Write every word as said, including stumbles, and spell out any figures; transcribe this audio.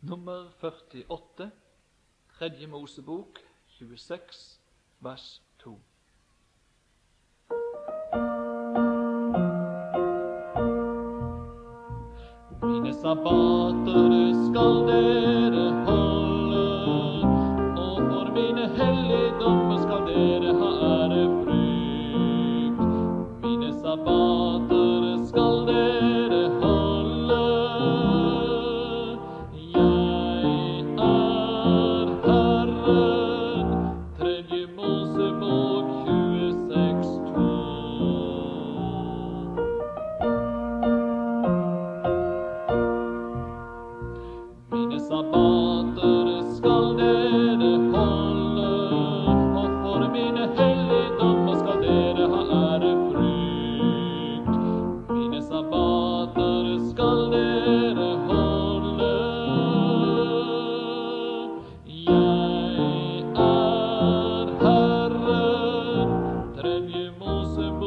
Nummer førtiåtte, Tredje Mosebok, tjueseks, vers to. Mine sabbater skal dere holde, og for mine helligdommer skal dere ha ærefrykt. Mine sabbater skal dere holde, jeg er Herren. Tredje Mosebok tjueseks, to. Mine sabbater skal dere holde, og for mine helligdommer skal dere ha ærefrykt. Mine sabbater skal dere holde, jeg er Herren. Tredje Mosebok